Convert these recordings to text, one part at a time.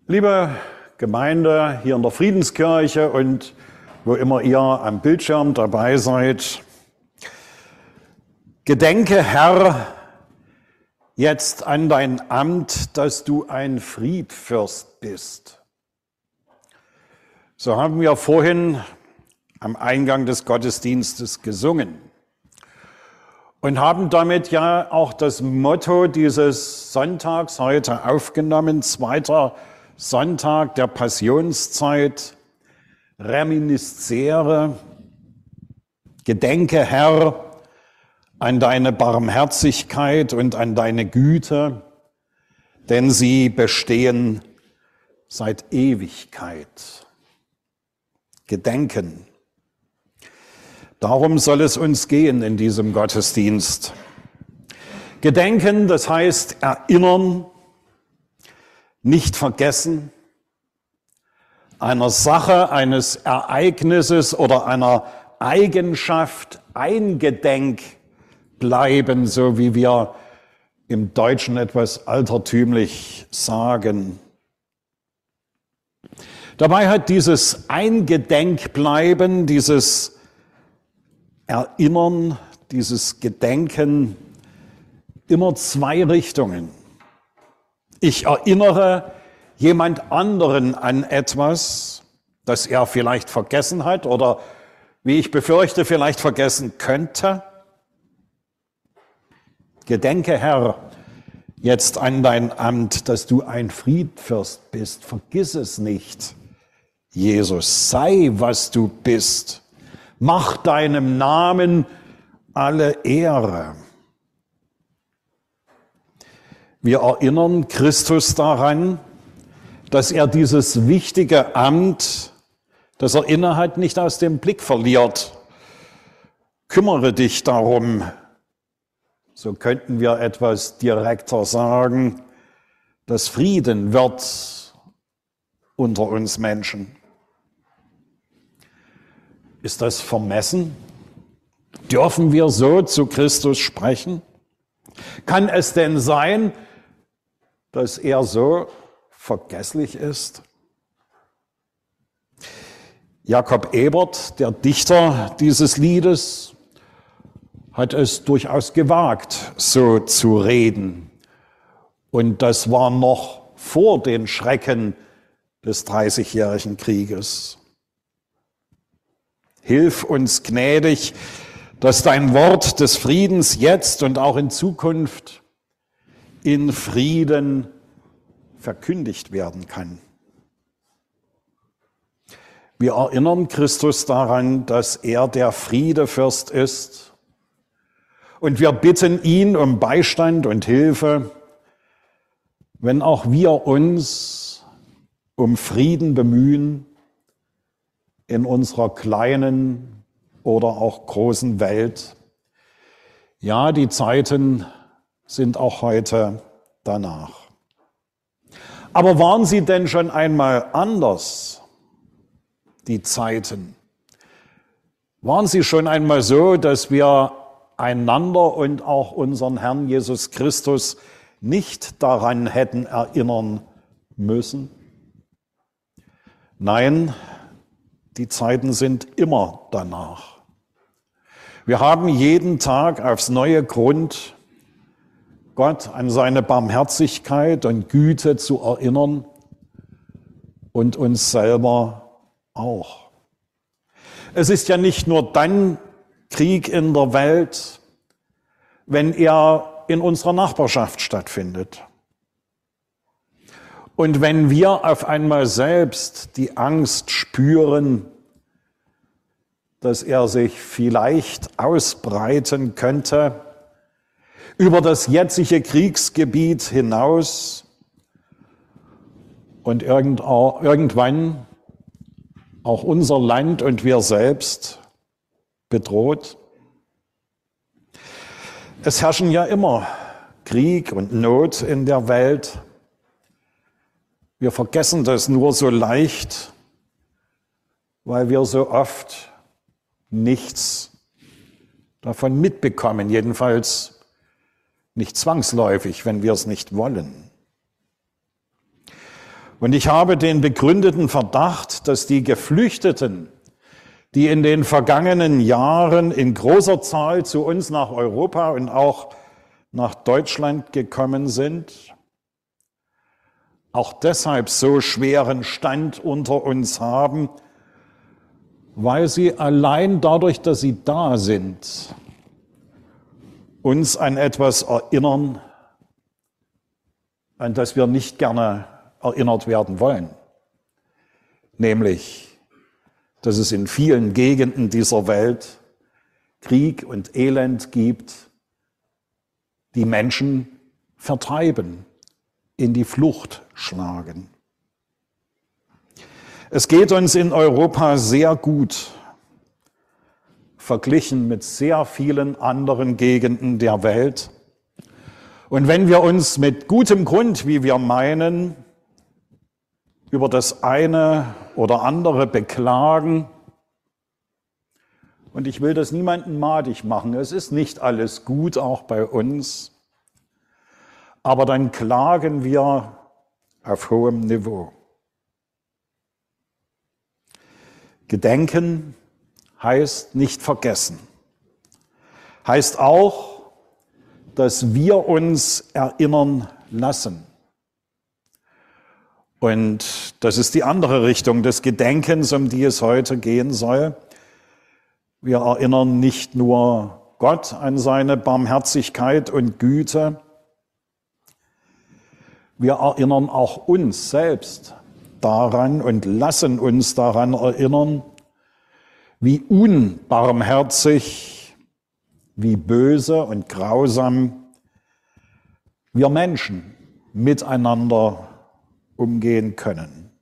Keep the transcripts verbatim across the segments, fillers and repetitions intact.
Liebe Gemeinde hier in der Friedenskirche und wo immer ihr am Bildschirm dabei seid, gedenke, Herr, jetzt an dein Amt, dass du ein Friedfürst bist. So haben wir vorhin am Eingang des Gottesdienstes gesungen und haben damit ja auch das Motto dieses Sonntags heute aufgenommen, zweiter Sonntag der Passionszeit, Reminiscere, gedenke, Herr, an deine Barmherzigkeit und an deine Güte, denn sie bestehen seit Ewigkeit. Gedenken. Darum soll es uns gehen in diesem Gottesdienst. Gedenken, das heißt erinnern, nicht vergessen, einer Sache, eines Ereignisses oder einer Eigenschaft eingedenk bleiben, so wie wir im Deutschen etwas altertümlich sagen. Dabei hat dieses Eingedenkbleiben, dieses Erinnern, dieses Gedenken immer zwei Richtungen. Ich erinnere jemand anderen an etwas, das er vielleicht vergessen hat oder, wie ich befürchte, vielleicht vergessen könnte. Gedenke, Herr, jetzt an dein Amt, dass du ein Friedfürst bist. Vergiss es nicht, Jesus. Sei, was du bist. Mach deinem Namen alle Ehre. Wir erinnern Christus daran, dass er dieses wichtige Amt, das er innehat, nicht aus dem Blick verliert. Kümmere dich darum. So könnten wir etwas direkter sagen, dass Frieden wird unter uns Menschen. Ist das vermessen? Dürfen wir so zu Christus sprechen? Kann es denn sein, dass er so vergesslich ist? Jakob Ebert, der Dichter dieses Liedes, hat es durchaus gewagt, so zu reden. Und das war noch vor den Schrecken des Dreißigjährigen Krieges. Hilf uns gnädig, dass dein Wort des Friedens jetzt und auch in Zukunft in Frieden verkündigt werden kann. Wir erinnern Christus daran, dass er der Friedefürst ist. Und wir bitten ihn um Beistand und Hilfe, wenn auch wir uns um Frieden bemühen in unserer kleinen oder auch großen Welt. Ja, die Zeiten sind auch heute danach. Aber waren sie denn schon einmal anders, die Zeiten? Waren sie schon einmal so, dass wir einander und auch unseren Herrn Jesus Christus nicht daran hätten erinnern müssen? Nein, die Zeiten sind immer danach. Wir haben jeden Tag aufs neue Grund, Gott an seine Barmherzigkeit und Güte zu erinnern und uns selber auch. Es ist ja nicht nur dann Krieg in der Welt, wenn er in unserer Nachbarschaft stattfindet. Und wenn wir auf einmal selbst die Angst spüren, dass er sich vielleicht ausbreiten könnte über das jetzige Kriegsgebiet hinaus und irgendwann auch unser Land und wir selbst bedroht. Es herrschen ja immer Krieg und Not in der Welt. Wir vergessen das nur so leicht, weil wir so oft nichts davon mitbekommen, jedenfalls nicht zwangsläufig, wenn wir es nicht wollen. Und ich habe den begründeten Verdacht, dass die Geflüchteten, die in den vergangenen Jahren in großer Zahl zu uns nach Europa und auch nach Deutschland gekommen sind, auch deshalb so schweren Stand unter uns haben, weil sie allein dadurch, dass sie da sind, uns an etwas erinnern, an das wir nicht gerne erinnert werden wollen, nämlich, dass es in vielen Gegenden dieser Welt Krieg und Elend gibt, die Menschen vertreiben, in die Flucht schlagen. Es geht uns in Europa sehr gut, verglichen mit sehr vielen anderen Gegenden der Welt. Und wenn wir uns mit gutem Grund, wie wir meinen, über das eine oder andere beklagen, und ich will das niemandem madig machen, es ist nicht alles gut, auch bei uns, aber dann klagen wir auf hohem Niveau. Gedenken heißt nicht vergessen, heißt auch, dass wir uns erinnern lassen. Und das ist die andere Richtung des Gedenkens, um die es heute gehen soll. Wir erinnern nicht nur Gott an seine Barmherzigkeit und Güte, wir erinnern auch uns selbst daran und lassen uns daran erinnern, wie unbarmherzig, wie böse und grausam wir Menschen miteinander umgehen können.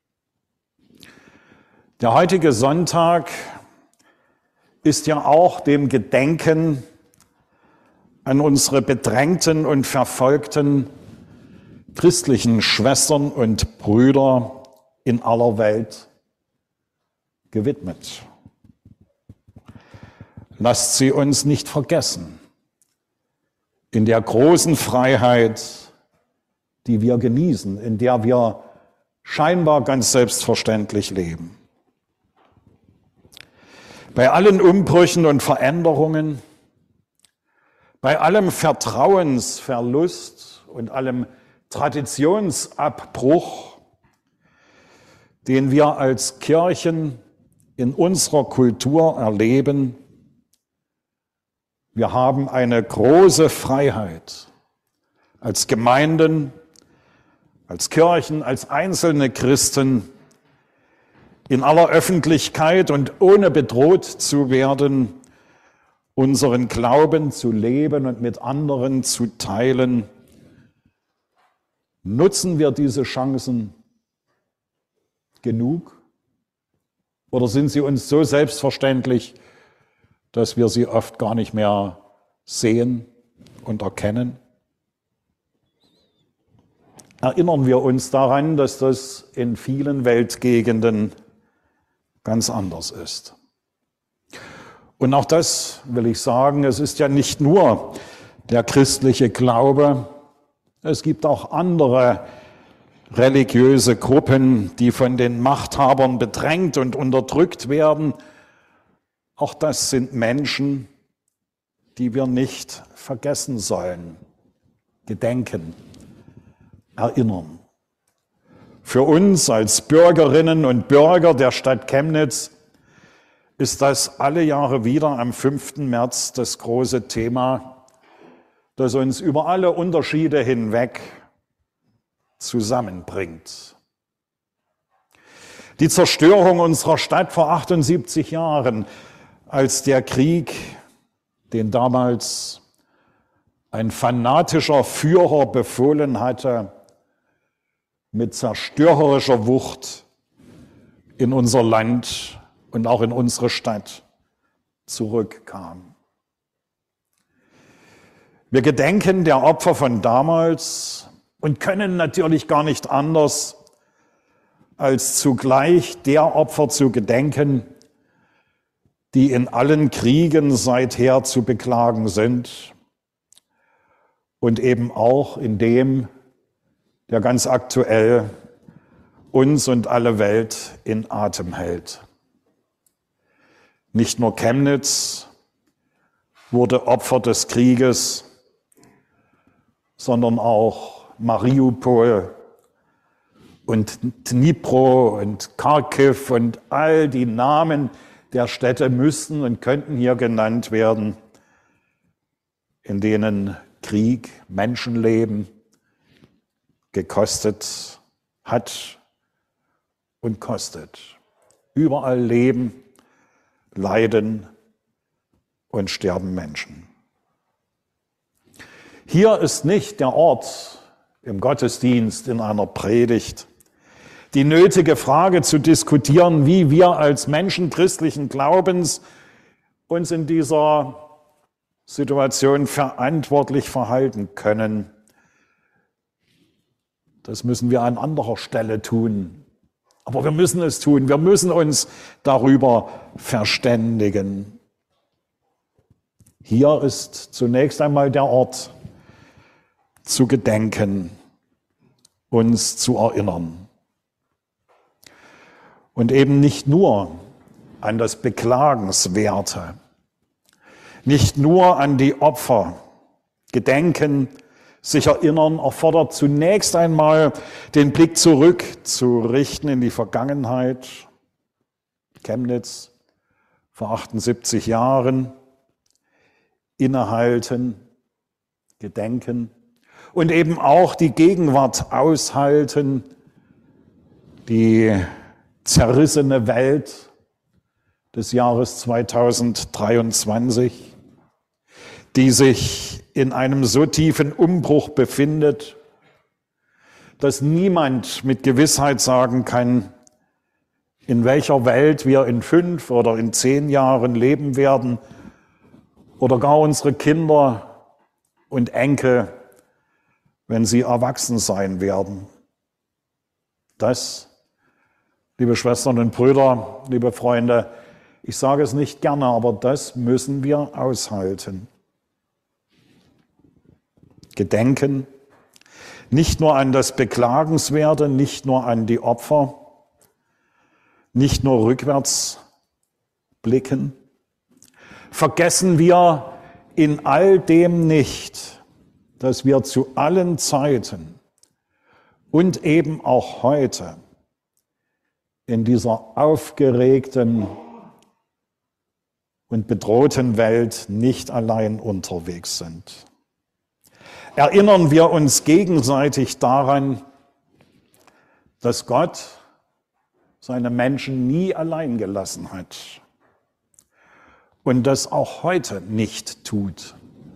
Der heutige Sonntag ist ja auch dem Gedenken an unsere bedrängten und verfolgten christlichen Schwestern und Brüder in aller Welt gewidmet. Lasst sie uns nicht vergessen in der großen Freiheit, die wir genießen, in der wir scheinbar ganz selbstverständlich leben. Bei allen Umbrüchen und Veränderungen, bei allem Vertrauensverlust und allem Traditionsabbruch, den wir als Kirchen in unserer Kultur erleben, wir haben eine große Freiheit als Gemeinden, als Kirchen, als einzelne Christen, in aller Öffentlichkeit und ohne bedroht zu werden, unseren Glauben zu leben und mit anderen zu teilen. Nutzen wir diese Chancen genug? Oder sind sie uns so selbstverständlich, dass wir sie oft gar nicht mehr sehen und erkennen? Erinnern wir uns daran, dass das in vielen Weltgegenden ganz anders ist. Und auch das will ich sagen, es ist ja nicht nur der christliche Glaube, es gibt auch andere religiöse Gruppen, die von den Machthabern bedrängt und unterdrückt werden. Auch das sind Menschen, die wir nicht vergessen sollen, gedenken, erinnern. Für uns als Bürgerinnen und Bürger der Stadt Chemnitz ist das alle Jahre wieder am fünften März das große Thema, das uns über alle Unterschiede hinweg zusammenbringt. Die Zerstörung unserer Stadt vor achtundsiebzig Jahren, als der Krieg, den damals ein fanatischer Führer befohlen hatte, mit zerstörerischer Wucht in unser Land und auch in unsere Stadt zurückkam. Wir gedenken der Opfer von damals und können natürlich gar nicht anders, als zugleich der Opfer zu gedenken, die in allen Kriegen seither zu beklagen sind und eben auch in dem, der ganz aktuell uns und alle Welt in Atem hält. Nicht nur Chemnitz wurde Opfer des Krieges, sondern auch Mariupol und Dnipro und Kharkiv und all die Namen der Städte müssten und könnten hier genannt werden, in denen Krieg Menschenleben gekostet hat und kostet. Überall leben, leiden und sterben Menschen. Hier ist nicht der Ort im Gottesdienst, in einer Predigt, die nötige Frage zu diskutieren, wie wir als Menschen christlichen Glaubens uns in dieser Situation verantwortlich verhalten können. Das müssen wir an anderer Stelle tun. Aber wir müssen es tun. Wir müssen uns darüber verständigen. Hier ist zunächst einmal der Ort, zu gedenken, uns zu erinnern. Und eben nicht nur an das Beklagenswerte, nicht nur an die Opfer. Gedenken, sich erinnern, erfordert zunächst einmal den Blick zurück zu richten in die Vergangenheit. Chemnitz vor achtundsiebzig Jahren, innehalten, gedenken und eben auch die Gegenwart aushalten, die zerrissene Welt des Jahres zweitausenddreiundzwanzig, die sich in einem so tiefen Umbruch befindet, dass niemand mit Gewissheit sagen kann, in welcher Welt wir in fünf oder in zehn Jahren leben werden oder gar unsere Kinder und Enkel, wenn sie erwachsen sein werden. Das, liebe Schwestern und Brüder, liebe Freunde, ich sage es nicht gerne, aber das müssen wir aushalten. Gedenken, nicht nur an das Beklagenswerte, nicht nur an die Opfer, nicht nur rückwärts blicken. Vergessen wir in all dem nicht, dass wir zu allen Zeiten und eben auch heute in dieser aufgeregten und bedrohten Welt nicht allein unterwegs sind. Erinnern wir uns gegenseitig daran, dass Gott seine Menschen nie allein gelassen hat und das auch heute nicht tut.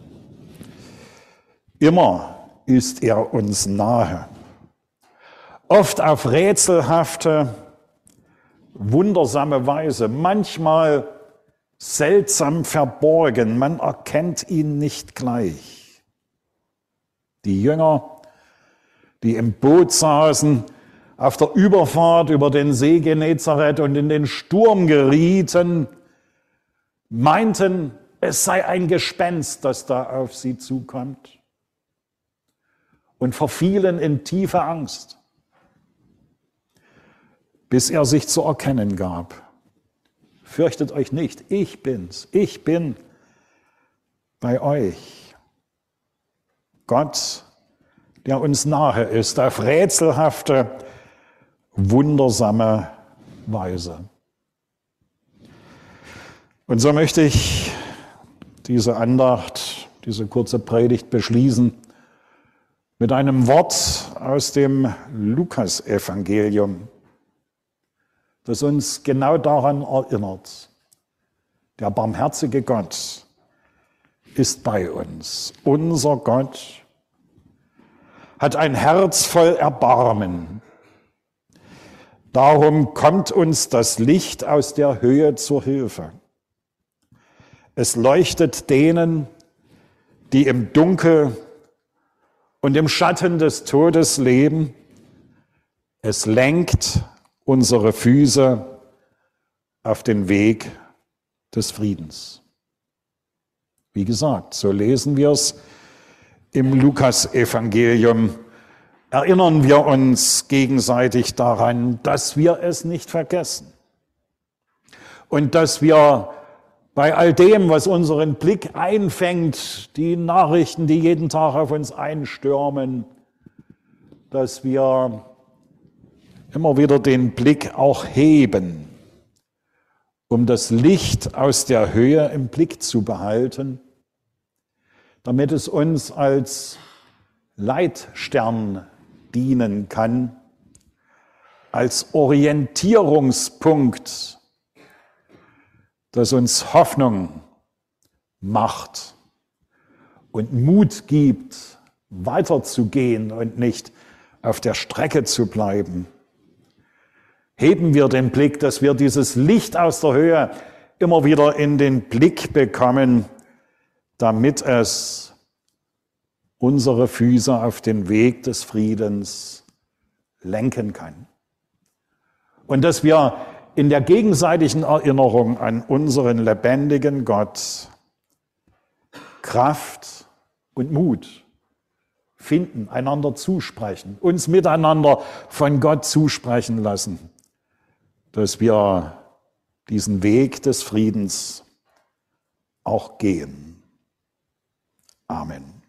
Immer ist er uns nahe, oft auf rätselhafte, wundersame Weise, manchmal seltsam verborgen, man erkennt ihn nicht gleich. Die Jünger, die im Boot saßen, auf der Überfahrt über den See Genezareth und in den Sturm gerieten, meinten, es sei ein Gespenst, das da auf sie zukommt, und verfielen in tiefe Angst, bis er sich zu erkennen gab. Fürchtet euch nicht, ich bin's, ich bin bei euch. Gott, der uns nahe ist, auf rätselhafte, wundersame Weise. Und so möchte ich diese Andacht, diese kurze Predigt beschließen mit einem Wort aus dem Lukasevangelium, das uns genau daran erinnert. Der barmherzige Gott ist bei uns. Unser Gott hat ein Herz voll Erbarmen. Darum kommt uns das Licht aus der Höhe zur Hilfe. Es leuchtet denen, die im Dunkel und im Schatten des Todes leben. Es lenkt unsere Füße auf den Weg des Friedens. Wie gesagt, so lesen wir es im Lukasevangelium erinnern wir uns gegenseitig daran, dass wir es nicht vergessen. Und dass wir bei all dem, was unseren Blick einfängt, die Nachrichten, die jeden Tag auf uns einstürmen, dass wir immer wieder den Blick auch heben, um das Licht aus der Höhe im Blick zu behalten, damit es uns als Leitstern dienen kann, als Orientierungspunkt, das uns Hoffnung macht und Mut gibt, weiterzugehen und nicht auf der Strecke zu bleiben. Heben wir den Blick, dass wir dieses Licht aus der Höhe immer wieder in den Blick bekommen, damit es unsere Füße auf den Weg des Friedens lenken kann. Und dass wir in der gegenseitigen Erinnerung an unseren lebendigen Gott Kraft und Mut finden, einander zusprechen, uns miteinander von Gott zusprechen lassen, dass wir diesen Weg des Friedens auch gehen. Amen.